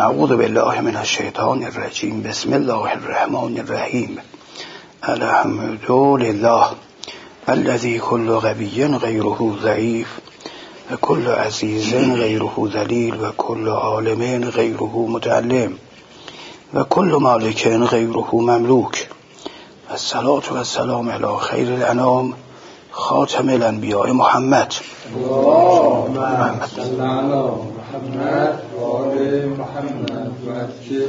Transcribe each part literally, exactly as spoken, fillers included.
اعوذ بالله من الشیطان الرجیم. بسم الله الرحمن الرحیم. الحمد لله الذي كل قوي غيره ضعيف و كل عزيز غيره ذليل و كل عالم غيره متعلم و كل مالك غيره مملوك. الصلاة والسلام على خير الانام خاتم الانبیاء محمد. اللهم صل على محمد و آل محمد و عجل.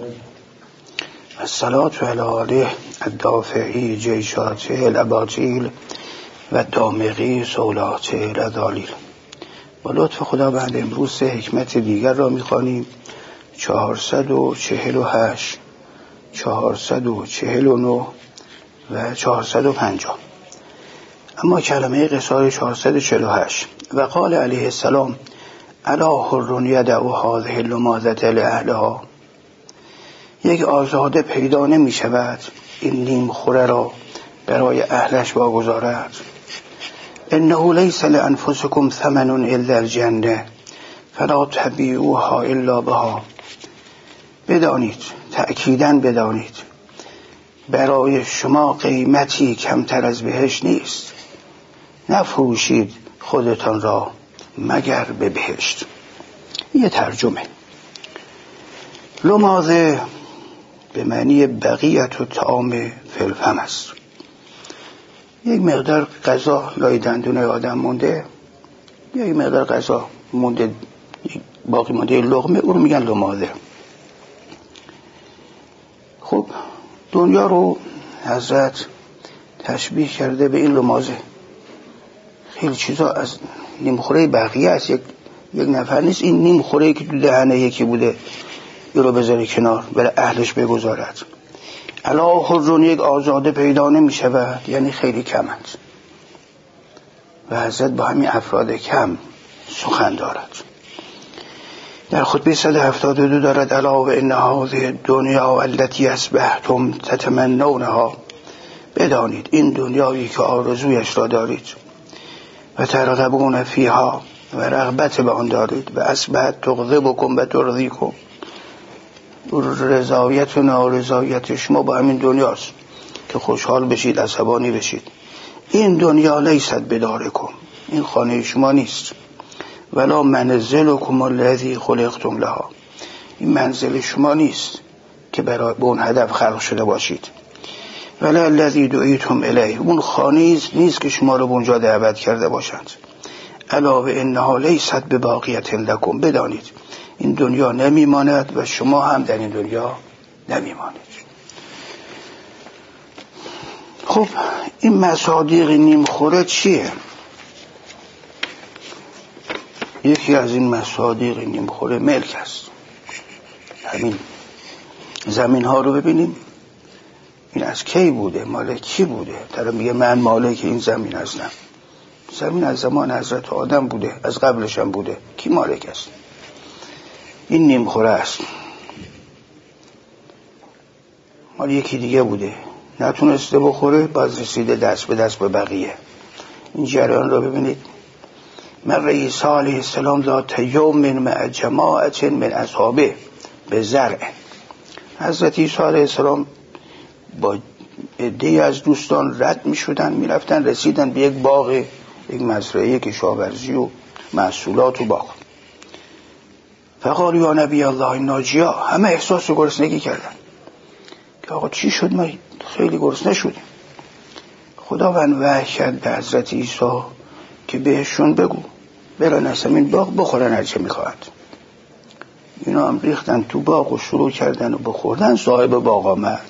الصلاة على آله الدافعی جیشات الاباطیل و دامغی سولات الادالیل. با لطف خداوند امروز سه حکمت دیگر را می‌خوانیم. چهارصد و چهل و هشت، چهارصد و چهل و نه و چهارصد و پنجاه. اما کلمه قصار چهارصد و چهل و هشت: و قال علیه السلام الا حر یدع هذه اللماذة لأهلها. یک آزاده پیدا نمی شود این نیم خوره را برای اهلش واگذارد. انه لیس لانفسکم ثمن الا الجنه فلا تبیعوها الا بها. بدانید، تأکیداً بدانید، برای شما قیمتی کمتر از بهشت نیست. نفروشید خودتان را مگر به بهشت. یه ترجمه. لماذه به معنی بقیت و طعام فی الفم است. یک مقدار غذا لای دندون آدم مونده، یک مقدار غذا مونده باقی مونده لقمه، اون میگن لماذه. خب دنیا رو حضرت تشبیه کرده به این لماذه. خیلی چیزا از نیمخوره بقیه است. یک یک نفر نیست این نیمخوره که تو دهنه یکی بوده این رو بذاره کنار برای اهلش بگذارد. الا حرون، یک آزاده پیدا نمی شود، یعنی خیلی کمند. و حضرت با همین افراد کم سخن دارد. در خطبه صد و هفتاد و دو دارد الا و ان هذه الدنیا التي اصبحتم تتمنونها. بدانید این دنیایی که آرزویش را دارید و ترغبون فیها و رغبت به آن دارید و اصبحت تغضبکم و ترضیکم. رضایت و نارضایت شما با همین دنیاست که خوشحال بشید عصبانی بشید. این دنیا لیست بدارکم، این خانه شما نیست. ولا منزلکم الذی خلقتم لها، این منزل شما نیست که برای به اون هدف خلق شده باشید. ولا الذی دعیتم الیه، اون خانه نیست که شما رو به اونجا دعوت کرده باشند. الا و انها لیست بباقیة لکم، بدانید این دنیا نمیماند و شما هم در این دنیا نمیمانید. خب این مصادیق نیمخوره چیه؟ یکی از این مصادیق نیمخوره ملک است. همین زمین ها رو ببینیم، این از کی بوده؟ مال کی بوده؟ طرف میگه من مالک این زمین هستم. زمین از زمان حضرت آدم بوده، از قبلش هم بوده. کی مالک است؟ این نیمخوره است، مال یکی دیگه بوده، نتونسته بخوره، باز رسیده دست به دست به بقیه. این جریان رو ببینید. من عیسی علیه السلام ذات یوم من مع جماعت من اصحابه به زرع. حضرت عیسی علیه السلام با عده‌ای از دوستان رد می شدن، می رفتن، رسیدن به یک باغ، یک مزرعه کشاورزی و محصولات و باغ. فقال یا نبی الله الناجیا، همه احساس گرسنگی کردن که آقا چی شد؟ ما خیلی گرسنه شدیم. خداوند وحی کرد به حضرت عیسی که بهشون بگو برن از همین باغ بخورن هر چه میخواهند. اینا هم ریختن تو باغ و شروع کردن و بخوردن. صاحب باغ آمد.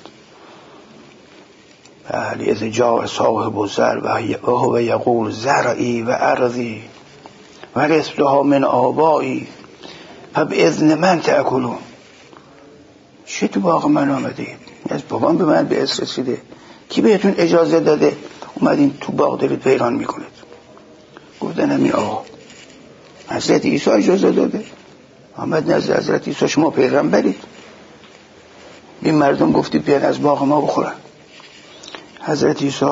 بله اذ جاء صاحب الزرع و هو یقول زرعی و ارضی و رثتها من آبایی فباذن من تأکلون. چی تو باغ من آمده؟ از بابام به من به اسم رسیده. کی بهتون اجازه داده اومدین تو باغ دارید ویران میکنید؟ گفتن همین آقا. حضرت عیسی اجازه داده. آمد نزد حضرت عیسی شما پیغمبرید، این مردم گفتید بیان از باغ ما بخورن. حضرت عیسی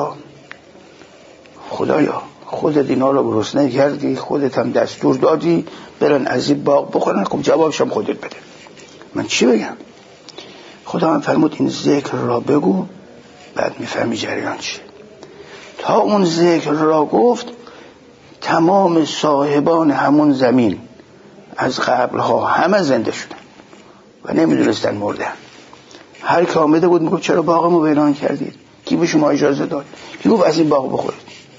خدایا خودت اینا رو گرسنه کردی، خودت هم دستور دادی برن از این باغ بخورن. خب جوابش هم خودت بده. من چی بگم؟ خدا من فرمود این ذکر را بگو، بعد میفهمی جریان چیه. تا اون ذکر را گفت تمام صاحبان همون زمین از قبلها همه زنده شدن و نمیدونستن مردن. هر که آمده بود میگفت چرا باغمو ویران کردید؟ کی به شما اجازه داد؟ کی گفت از این باغ بخورید؟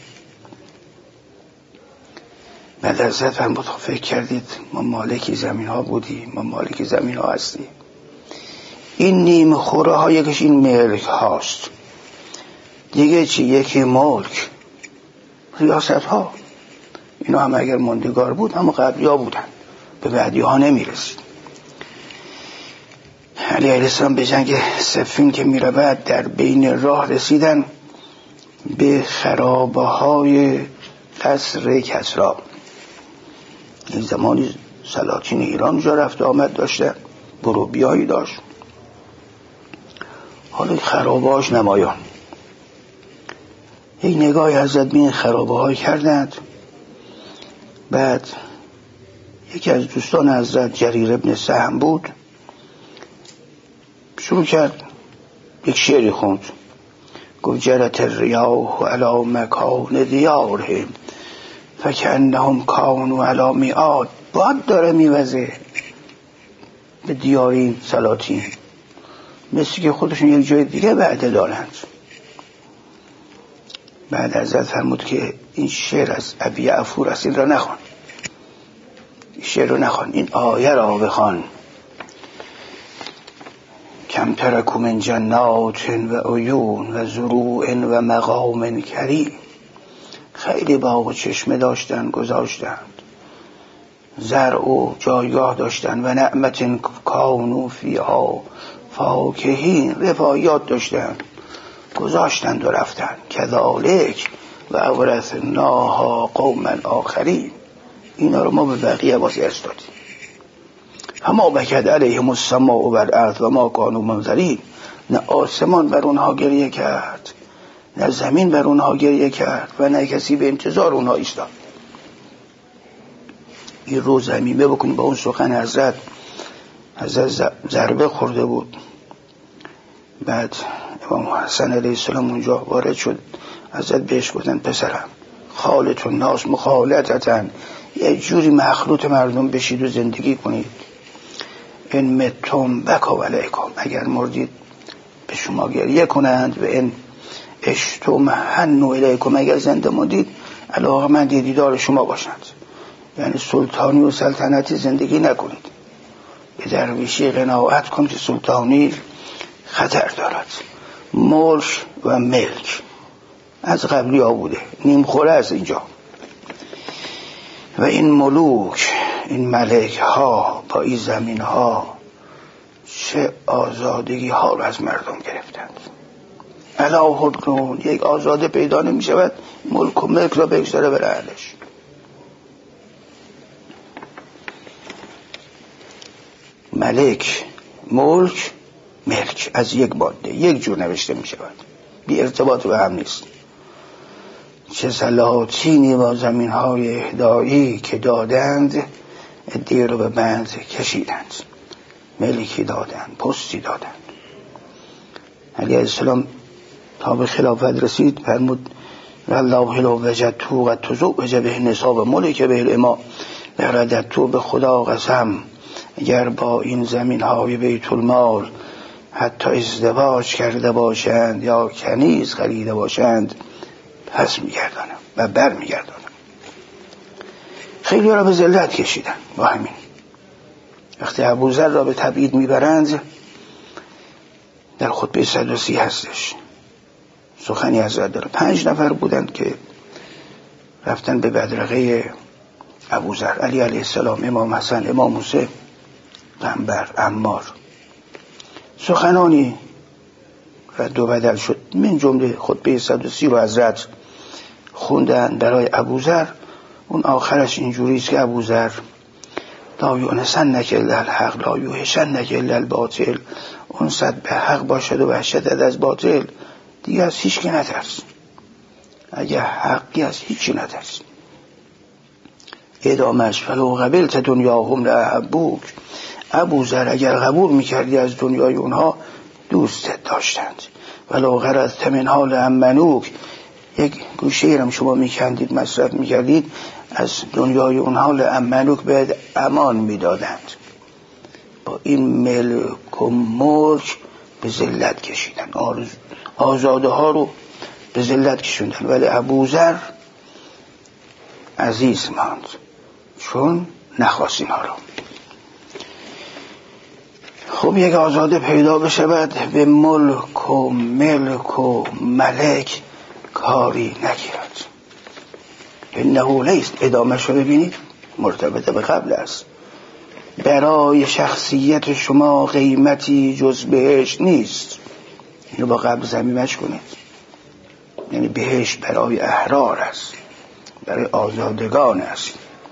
بعد حضرت فرمود فکر کردید ما مالکی زمین ها بودیم، ما مالکی زمین ها هستیم. این نیم خوره ها یکیش این ملک هاست، دیگه چی؟ یکی ملک، ریاست ها. اینا هم اگر ماندگار بود هم قبلی ها بودن، به بعدی ها نمی رسید. علی علیه السلام به جنگ صفین که می رود در بین راه رسیدن به خرابه های قصر کسری. این زمانی سلاطین ایران جا رفت آمد داشتن، برو بیایی داشت. حالا خرابه هاش نمایان. یک نگاهی حضرت به این خرابه های کردند. بعد یکی از دوستان حضرت جریر ابن سهم بود، شروع کرد یک شعری خوند. گفت جرت الریاح علی مکان دیارهم فکأنهم کانوا علی میعاد. باد داره میوزه به دیار این سلاطین، مثل که خودشون یک جای دیگه وعده دارند. بعد حضرت فرمود که این شعر از ابی عفور است، این را نخوان، این شعر را نخوان، این آیه را بخوان. کم ترکوا من جنات و عیون و زروع و مقام کریم. خیلی باغ و چشمه داشتن گذاشتند، زرع و جایگاه داشتن، و نعمت کانوا فیها فاکهین، رفاهیات داشتن گذاشتند و رفتن. کذالک و اورثناها قوما آخرین. اینا رو ما به بقیه واسه دادیم. فما بکت علیهم السماء والارض و ما کانوا منظرین. نه آسمان بر اونها گریه کرد، نه زمین بر اونها گریه کرد، و نه کسی به انتظار اونها ایستاد. این رو زمینه بکن با اون سخن حضرت. حضرت ضربه خورده بود. بعد امام حسن علیه السلام اونجا وارد شد. حضرت بهش گفتن پسرم خالت الناس مخالطتن، یه جوری مخلوط مردم بشید و زندگی کنید. این متم بکا علیکم، اگر مردید به شما گریه کنند. و این اشتم حنو الیکم، اگر زنده مردید علاقه من دیدار شما باشند. یعنی سلطانی و سلطنتی زندگی نکنید، به درویشی قناعت کن که سلطانی خطر دارد. ملک و ملک از قبلی ها بوده، نیم خوره از اینجا. و این ملوک، این ملک ها با این زمین ها چه آزادگی ها رو از مردم گرفتند. الا حکمون، یک آزاده پیدا نمی شود ملک و ملک را بگذاره بر اهلش. ملک، ملک، ملک از یک ماده یک جور نوشته می شود، بی ارتباط به هم نیست. چه سلاطینی با زمین های اهدایی که دادند ادیه رو به بند کشیدند، ملکی دادند، پستی دادند. علیه السلام تا به خلافت رسید فرمود والله لو وجدتو قد تزوج به نصاب ملک به الامام لرددتو. به خدا قسم اگر با این زمین های بیت المال حتی ازدواج کرده باشند یا کنیز خریده باشند پس میگردانم و بر میگردانم. خیلی را به ذلت کشیدن با همین. وقتی ابوذر را به تبعید میبرند، در خطبه صد و سی هستش سخنی حضرت داره. پنج نفر بودند که رفتن به بدرقه ابوذر، علی علیه السلام، امام حسن، امام حسین، قنبر، عمار. سخنانی رد و بدل شد. من جمله خطبه صد و سی رو حضرت خوندن برای ابوذر. اون آخرش اینجوری است که ابوذر لا یونسنک الا الحق لا یوحشنک الا الباطل. اون صد به حق باشد و وحشتت از باطل، دیگه از هیچ کی نترس. اگه حقی از هیچی نترس. ادامش فلو قبلت دنیاهم لأحبوک، ابوذر اگر قبول میکردی از دنیای اونها دوستت داشتند، ولو غرضت من حال امنوک، یک گوشه ای رو شما میکندید مصرف میکردید، از دنیای اونها لامنوک به امان میدادند. با این ملک و ملک به ذلت کشیدن، آزاده ها رو به ذلت کشیدن، ولی ابوذر عزیز ماند چون نخواست اینها رو. خب یک آزاده پیدا بشود به ملک و ملک و ملک کاری نگیرد. انه لیست، ادامه شو ببینید مرتبط به قبل است. برای شخصیت شما قیمتی جز بهشت نیست. اینو با قبل ضمیمش کنید. یعنی بهشت برای احرار است، برای آزادگان است،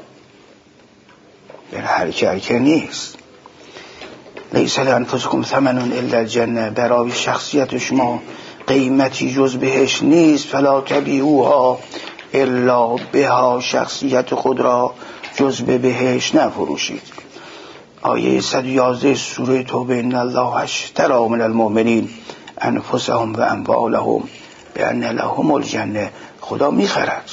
برای هر که هر که نیست. لیس لانفسکم ثمن الا الجنه، برای شخصیت شما قیمتی جز بهشت نیست. فلا تبیعوها الا بها، شخصیت خود را جز به بهشت نفروشید. آیه صد و یازده سوره توبه: ان الله اشتری من المؤمنین انفسهم و اموالهم بان لهم الجنه. خدا میخرد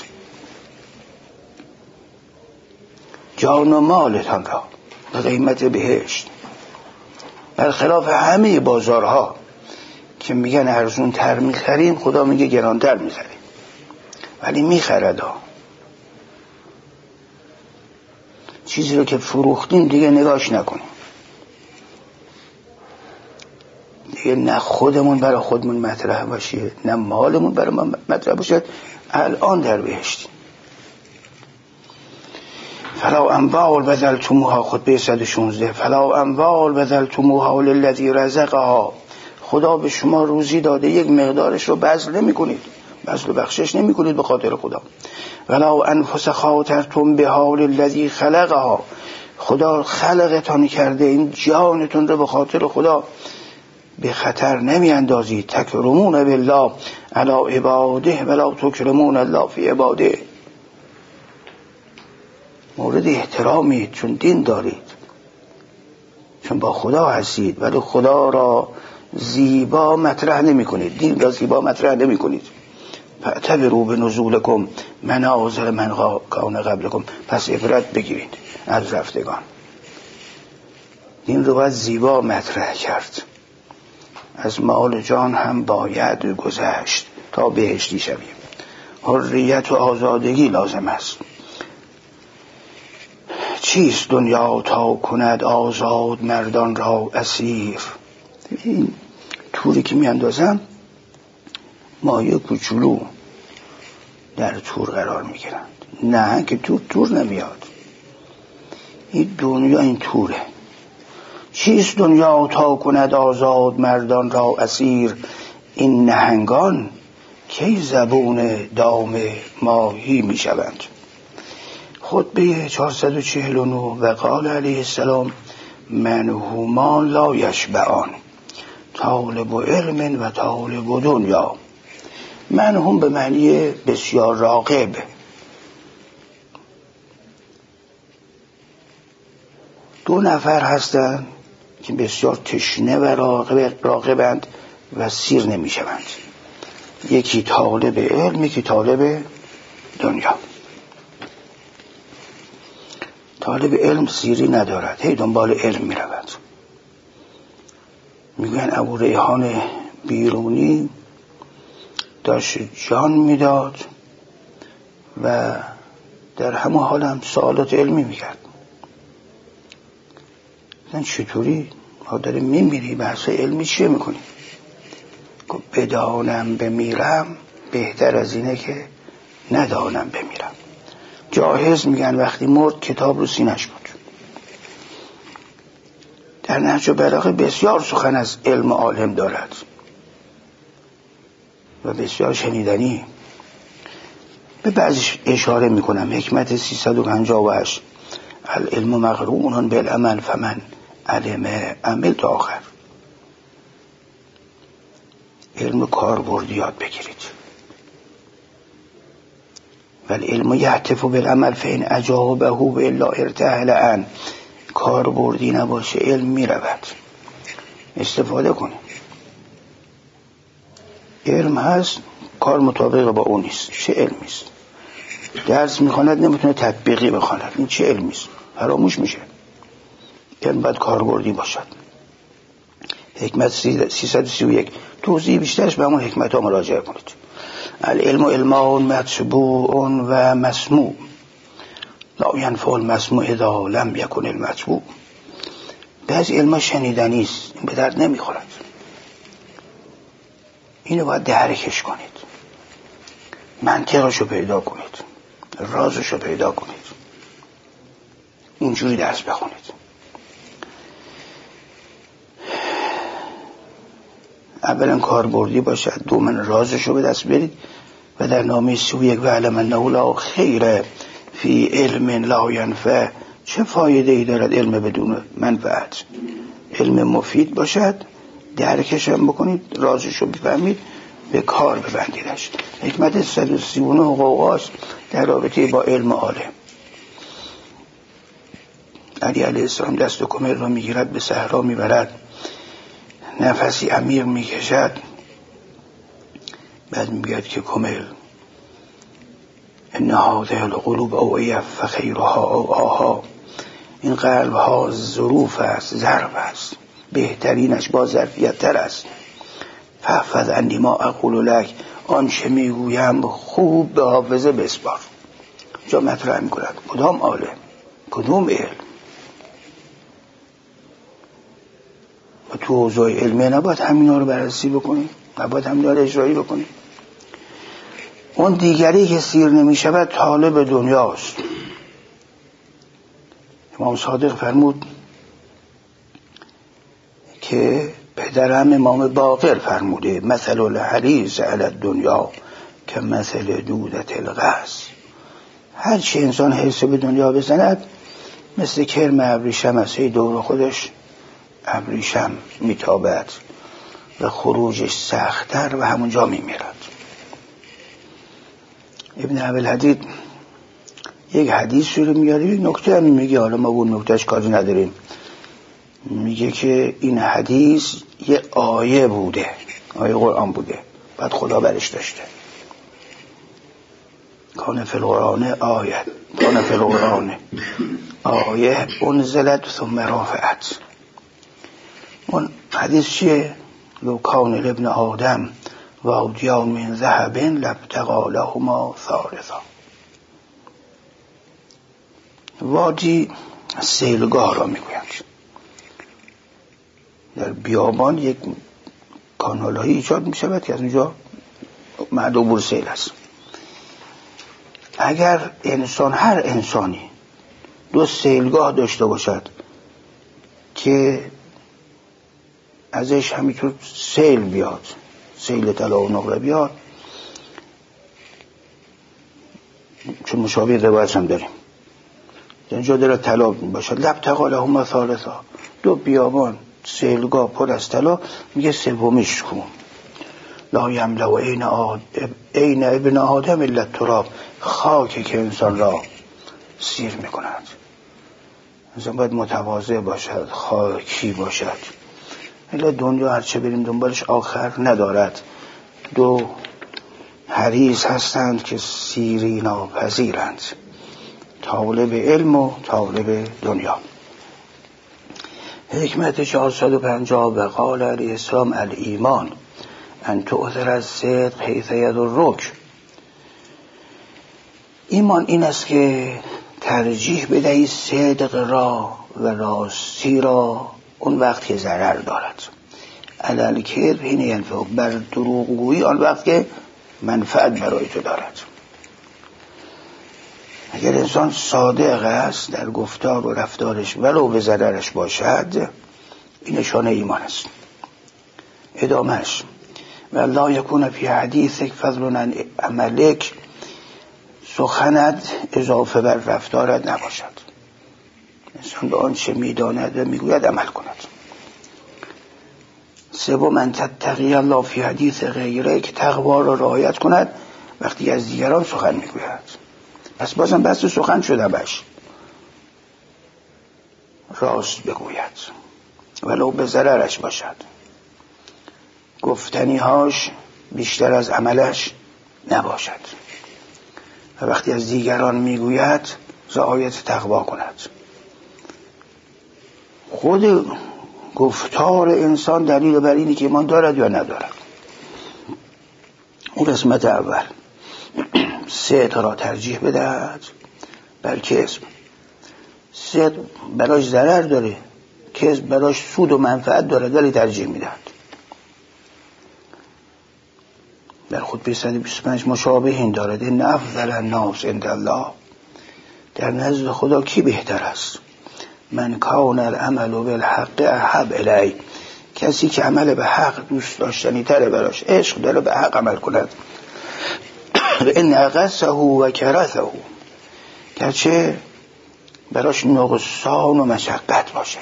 جان و مالتان را به قیمت بهشت، برخلاف همه بازارها که میگن ارزون تر میخریم، خدا میگه گرانتر میخریم، ولی میخرد ها. چیزی رو که فروختیم دیگه نگاش نکنیم، دیگه نه خودمون برای خودمون مطرح باشه نه مالمون برای ما مطرح باشه. الان در بهشتیم. فلا اموال بذلتموها، خطبه صد و شانزده: فلا اموال بذلتموها للذی رزقها، خدا به شما روزی داده، یک مقدارش رو بذل نمی کنید، بذل و بخشش نمی کنید به خاطر خدا. ولا انفس خاطرتم بها للذی خلقها، خدا خلقتان کرده، این جانتون رو به خاطر خدا به خطر نمی اندازید. تکرمون بالله علی عباده ولا تکرمون الله فی عباده، مورد احترامید چون دین دارید، چون با خدا هستید، ولی خدا را زیبا مطرح نمی کنید، دین را زیبا مطرح نمی کنید. فاعتبروا بنزولکم منازل من کان قبلکم، پس عبرت بگیرید از رفتگان. دین رو باید زیبا مطرح کرد. از مال جان هم باید گذشت تا بهشتی شویم. حریت و آزادگی لازم است. چیست دنیا تا کند آزاد مردان را اسیر؟ این توری که می اندازم مایه کوچولو در تور قرار می گیرند. نه که تور تور نمیاد، این دنیا این توره. چیست دنیا تا کند آزاد مردان را اسیر؟ این نهنگان کی زبون دام ماهی می شوند. خطبه چهارصد و چهل و نه: و قال علیه السلام: منهومان لا یشبعان، طالب علم و طالب دنیا. منهوم به معنی بسیار راغب، دو نفر هستند که بسیار تشنه و راغب راغبند و سیر نمی شوند. یکی طالب علم، یکی طالب دنیا. طالب علم سیری ندارد، هی دنبال علم می رود. میگن ابو ریحان بیرونی داشت جان میداد و در همه حال هم سوالات علمی میکرد. من چطوری ما داریم میمیری، بحث علمی چیه میکنی؟ گفت بدانم بمیرم بهتر از اینه که ندانم بمیرم. جاهز میگن وقتی مرد کتاب رو سینش بود. در نهج البلاغه بسیار سخن از علم و عالم دارد و بسیار شنیدنی. به بعضیش اشاره میکنم. حکمت سیصد و پنجاه و هشت: العلم مقرون بالعمل فمن علم عمل، تا آخر. علم کاربردی یاد بگیرید. ولی علم یهتف بالعمل فین اجابه و الا ارتحل عن، کاربردی نباشه علم میرود. استفاده کنه. علم هست کار مطابق با اون نیست، چه علمی است؟ درس میخواند نمیتونه تطبیقی بخواند، این چه علمی است؟ فراموش میشه. علم باید کاربردی باشد. حکمت سیصد و سی و یک توضیح بیشترش به همون حکمت ها مراجعه کنید. العلم علمان مطبوع و مسموع لا ینفع المسموع اذا لم یکن المطبوع. بعضی علم شنیدنی است، این به درد نمیخورد. اینو باید درکش کنید، منطقشو پیدا کنید، رازشو پیدا کنید، اونجوری درس بخونید. اولا کاربردی باشد، دوما رازشو به دست برید. و در نامه سی و یک و علم انه لا خیر فی علم لا ینفع، چه فایده ای دارد علم بدون منفعت؟ علم مفید باشد، درکش هم بکنید، رازشو بفهمید، به کار ببندیدش. حکمت صد و سی و نه قوقاس در رابطه با علم عالم. علی علیه السلام دست و کمر را میگیرد، به صحرا میبرد، نفسی عمیق میکشد، بعد میگوید که کمر ان هذه القلوب اوعیه فخیرها اوعاها، این قلب ها ظروف است، ظرف است، بهترینش با ظرفیت تر است. فاحفظ عنی ما اقول لک، آنچه میگویم خوب به حافظه بسپار. جا مطرح میکند کدام عالم، کدام علم. و تو حوزه علمی نباید همینا رو بررسی بکنی، نباید همینا رو اجرایی بکنی. اون دیگری که سیر نمی شود طالب دنیاست. امام صادق فرمود که پدرم امام باقر فرموده مثل الحریص علی الدنیا که مثل دودت الغاز. هر چی انسان حرص به دنیا بزند مثل کرم ابریشم است، دور خودش ابریشم میتابد و خروجش سخت‌تر و همونجا میمیرد. ابن ابوالحدید یک حدیث رو میاره، یک نکته هم میگه، حالا ما اون نکتهش کاری نداریم. میگه که این حدیث یه آیه بوده، آیه قرآن بوده، بعد خدا برش داشته. کان فی القرآن آیه، کان فی القرآن آیه انزلت ثم رفعت. اون حدیث چیه؟ لو کان لابن آدم وادیا من ذهب لابتغى لهما ثالثا. وادی سیلگاه را میگویند. در بیابان یک کانال‌هایی ایجاد می‌شود که از اونجا معد عبور سیل است. اگر انسان، هر انسانی دو سیلگاه داشته باشد که ازش همینطور سیل بیاد، سیل طلا و نقره بیاد، چون مشابه روایت هم داریم اینجا داره طلا باشد، لابتغى لهما ثالثا، دو بیابان سیلگاه پر از طلا، میگه سومیش کن. لا یملأ عین آد... عین ابن آدم الا التراب، خاکی که انسان را سیر میکند. انسان باید متواضع باشد، خاکی باشد. الا دنیا هرچه بریم دنبالش آخر ندارد. دو حریص هستند که سیری ناپذیرند، طالب علم و طالب دنیا. حکمت چهارصد و پنجاه و قال علیه السلام الایمان ان تؤثر الصدق حیث یضرک. ایمان این است که ترجیح بدهی صدق را و راستی را اون وقت که ضرر دارد. علی الکذب حین ینفع، بر دروغگویی آن وقت که منفعت برای تو دارد. اگر انسان صادق است در گفتار و رفتارش ولو به ضررش باشد، این نشانه ایمان است. ادامهش و لا یکون فی حدیثک فضل عن عملک، سخنت اضافه بر رفتارت نباشد. انسان به آنچه میداند و میگوید عمل کند. سوم ان تتقی الله فی حدیث غیره، که تقوا را رعایت کند وقتی از دیگران سخن میگوید. پس بازم بحث سخن شده باش. راست بگوید ولو به ضررش باشد. گفتنیهاش بیشتر از عملش نباشد و وقتی از دیگران میگوید رعایت تقوا کند. خود گفتار انسان دلیل بر اینه که ایمان دارد یا ندارد. اون قسمت اول صدق را ترجیح بدهد بر کذب. صدق براش ضرر داره، کذب براش سود و منفعت داره ولی ترجیح میدهد. در خطبه صد و بیست و پنج مشابه این دارد ان افضل الناس عند الله، در نزد خدا کی بهتر است؟ من کان العمل بالحق احب الی، کسی که عمل به حق دوست داشتنی تره براش، عشق داره به حق عمل کند. ان اغثه و کرثه، گرچه براش نقصان و مشقت باشد،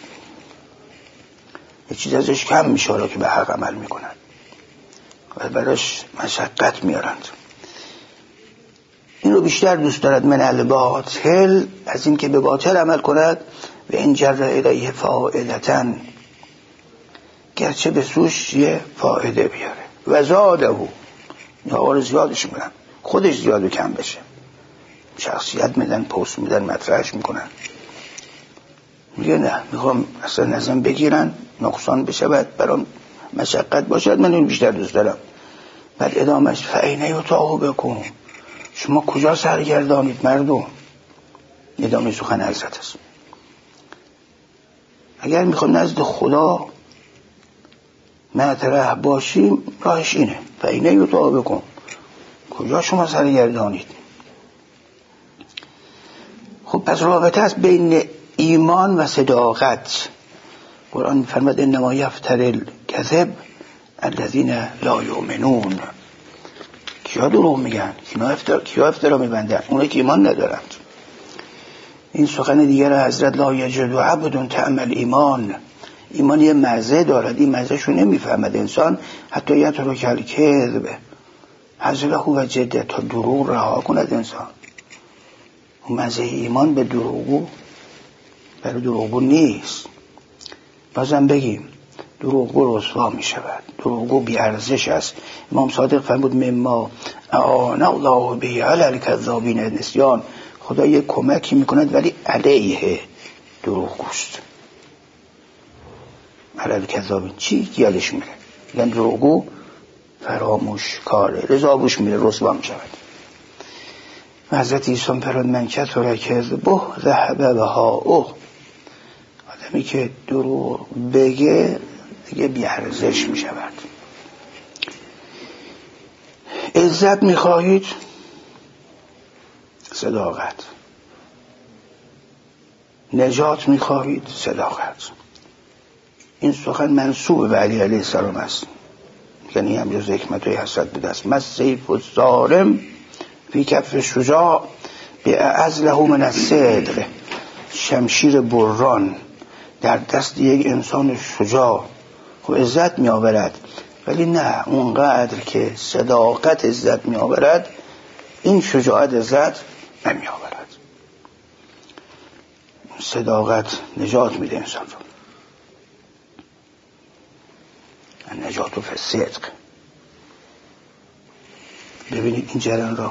یه چیز ازش کم میشه که به حق عمل میکنند و براش مشقت میارند. این رو بیشتر دوست دارد من الباطل، از این که به باطل عمل کند. و این جر الیه فائدتن، گرچه به سوش یه فایده بیاره. و زاده یا رو زیادش میکنن، خودش زیاد و کم بشه، شخصیت میدن، پست میدن، مطرحش میکنن. میگه نه، میخوام اصلا نظم بگیرن، نقصان بشود، برام مشقت باشد، من این بیشتر دوست دارم. بعد ادامش فعینه و تاهو بکن، شما کجا سرگردانید مردم؟ ادامه سخن حضرت است. اگر میخوام نزد خدا مطرح باشیم راهش اینه، فعینه و تاهو بکن، کجا شما سرگردانید؟ خب پس رابطه است بین ایمان و صداقت. قرآن می‌فرماید انما یفتر الکذب الذین لا یؤمنون، کیا دروغ میگن؟ کیا افترا کیا افترا میبندن؟ اونایی که ایمان ندارند. این سخن دیگر حضرت لا یجد عبد طعم الایمان، ایمان یه مزه دارد، این مزهشو نمیفهمد انسان، حتی یترک الکذب حذله و جده، تا دروغ رها کند انسان. مزه ایمان به دروغو برای دروغو نیست. بازم بگیم دروغو رسوا می شود، دروغو بی ارزش است. امام صادق فرمود مما اعان الله به علی الکذابین نسیان، خدا یک کمکی می کند ولی علیه دروغگوست. علی الکذابین چی گیالش میره؟ یعنی دروغو فراموش کاره، رضا بوش میره، رسوا می شود. حضرت عیسی فرمود من کثر کذبه ذهب بهاؤه، آدمی که دروغ بگه دیگه بی‌ارزش می شود. عزت می خواهید؟ صداقت. نجات می خواهید؟ صداقت. این سخن منسوب به علی علیه السلام است، یعنی هم جز حکمت های حسد به دست مس سیف و ظالم فی کف شجاع به ازله من الصدق، شمشیر بران در دست یک انسان شجاع خب عزت می آورد، ولی نه اونقدر که صداقت عزت می آورد این شجاعت عزت نمی آورد. صداقت نجات میده انسان رو، نجات و فصدق. ببینید این جریان را.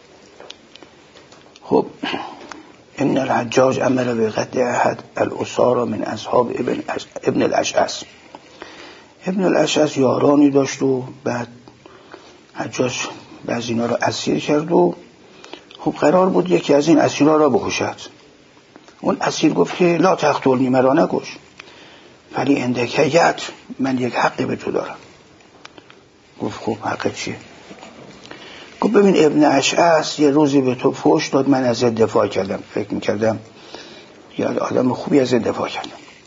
خب ان الحجاج امر به قتل احد الاسارى من اصحاب ابن ابن الاشعث. ابن الاشعث یارانی داشت و بعد حجاج بعضی اینا را اسیر کرد و خب قرار بود یکی از این اسیرها را بکشد. اون اسیر گفت که لا تقتلنی، مرا نکش، ولی اندکیت، من یک حقی به تو دارم. گفت خب حق چیه؟ گفت ببین ابن اشعث یه روزی به تو فحش داد، من از دفاع کردم، فکر میکردم یا آدم خوبی از دفاع کردم.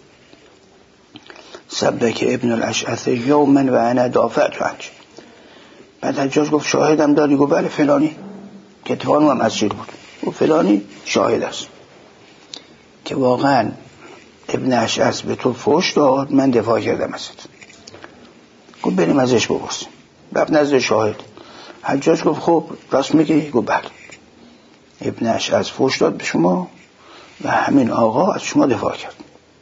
سبک ابن الاشعث یوما و انا دافعت عنه. بعد حجاج گفت شاهدم داری؟ گفت بله فلانی که اتفاقا هم اسیر بود. گفت فلانی شاهد است که واقعا ابن اشعث به تو فحش داد، من دفاع کردم ازت. گفت بریم ازش بپرسیم. رفت نزد شاهد. حجاج گفت خب راست میگی؟ گفت بله. ابن اشعث فحش داد به شما؟ و همین آقا از شما دفاع کرد.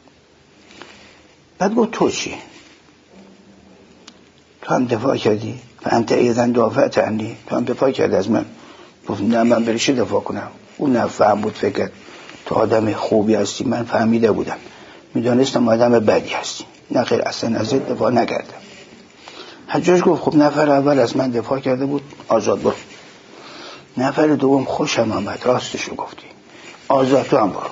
بعد گفت تو چی؟ تو هم دفاع کردی؟ فانت ایذن دافعت عنی، تو هم دفاع کردی از من. گفت نه من برای چی دفاع کنم؟ اون نفهم بود، فکر تو آدم خوبی هستی. من فهمیده بودم، میدانستم آدم بدی هستی. نه خیر، اصلا از دفاع نکردم. حجاج گفت خب نفر اول از من دفاع کرده بود، آزاد برو. نفر دوم خوشم آمد، راستشو گفتی، آزاد تو هم برو.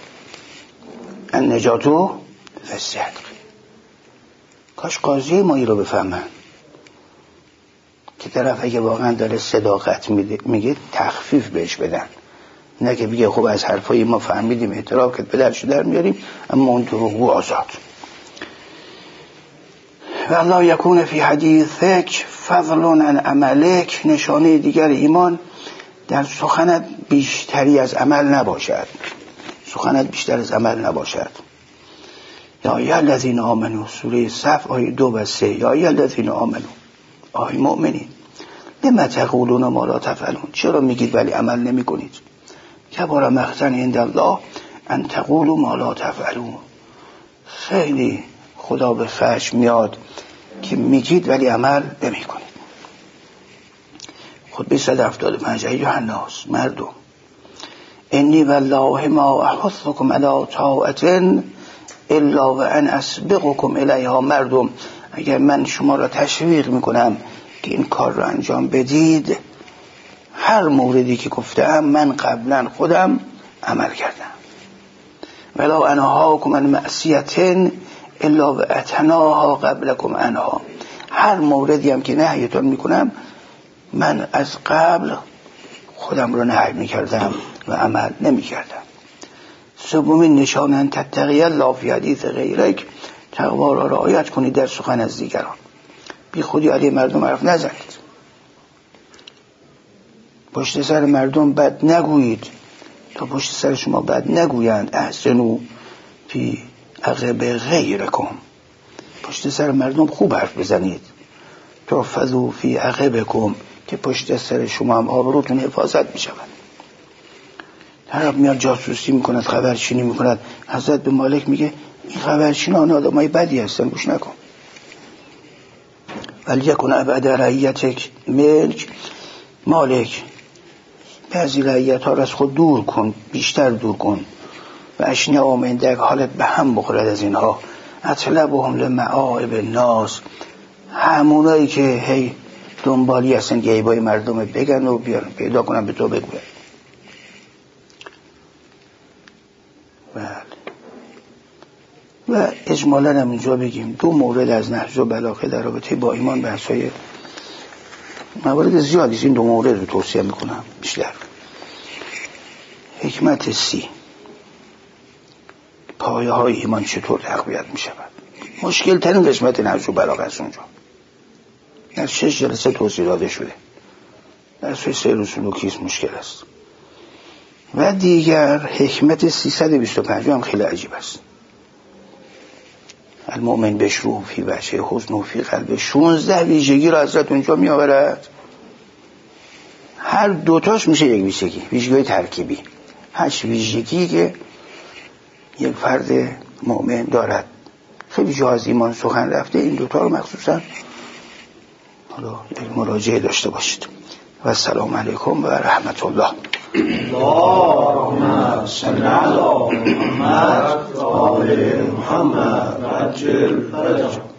النجاتو فالصدق. کاش قاضی ما این رو بفهمن که طرف اگه واقعا داره صداقت میگه تخفیف بهش بدن، نه که بگه خب از حرفای ما فهمیدیم، اعتراف کرد، به درشو در میاریم، اما اون دروغگو آزاد. و الله یکون فی حدیثک فضل عن عملک. نشانه دیگر ایمان در سخنت بیشتری از عمل نباشد. سخنت بیشتر از عمل نباشد. یا یا الذین آمنو، سوره صف آیه دو و سه. یا یا الذین آمنو، آیه مؤمنین، لم تقولون ما لا تفعلون، چرا میگید ولی عمل نمی کنید؟ کبر مقتا عند الله ان تقولوا ما لا تفعلون. خیلی خدا به فحش میاد که میگید ولی عمل نمی کنید. خطبه صد و هفتاد و پنج. ایها الناس، مردم، انی والله ما احثکم علی طاعت الا و ان اسبقکم الیها. مردم، اگر من شما را تشویق میکنم که این کار را انجام بدید، هر موردی که گفتم من قبلا خودم عمل کردم. ولا انهاکم عن معصیت الا و اتناها قبلکم عنها. هر موردی هم که نهیتون میکنم من از قبل خودم رو نهی میکردم و عمل نمیکردم. سومین نشانه تتقی الله فی حدیث غیرک، تقوا را رعایت کنید در سخن از دیگران. بی خودی علی مردم حرف نزنید، پشت سر مردم بد نگویید تا پشت سر شما بد نگویند. احسنوا فی عقب غیرکم، پشت سر مردم خوب حرف بزنید. تحفظوا فی عقبکم، که پشت سر شما هم آبروتون حفاظت می شود. طرف میاد جاسوسی میکند، خبرچینی میکند، حضرت به مالک میگه این خبرچینان آدمای بدی هستن، گوش نکن. ولی یکن ابعد رعیتک ملک، مالک بعضی رعیت ها را از خود دور کن، بیشتر دور کن. و اشنی آمندک، حالت به هم بخورد از اینها. اطلبهم لمعائب الناس، همونایی که هی دنبالی هستن گیبای مردم بگن و بیارن پیدا کنن به تو بگوین. و اجمالا هم اینجا بگیم دو مورد از نهج البلاغه در رابطه با ایمان بحثای موارد زیادی، این دو مورد رو توصیه میکنم بیشتر. حکمت سی، پایه های ایمان چطور تقویت میشود. مشکل ترین قسمت نهج البلاغه است. اونجا در شش جلسه توضیح داده شده، در سیر سلوکی مشکل است. و دیگر حکمت سیصد و بیست و پنج هم خیلی عجیب است. المؤمن بشرو فی وجه حزن فی قلب. شانزده ویژگی را حضرت اونجا می آورد، هر دوتاش میشه یک ویژگی، ویژگی ترکیبی. هشت ویژگی که یک فرد مؤمن دارد. خیلی جا از ایمان سخن رفته، این دوتا رو مخصوصا حالا مراجعه داشته باشید. و السلام علیکم و رحمت الله. اللهم صل علی محمد و آل محمد و عجل فرجهم.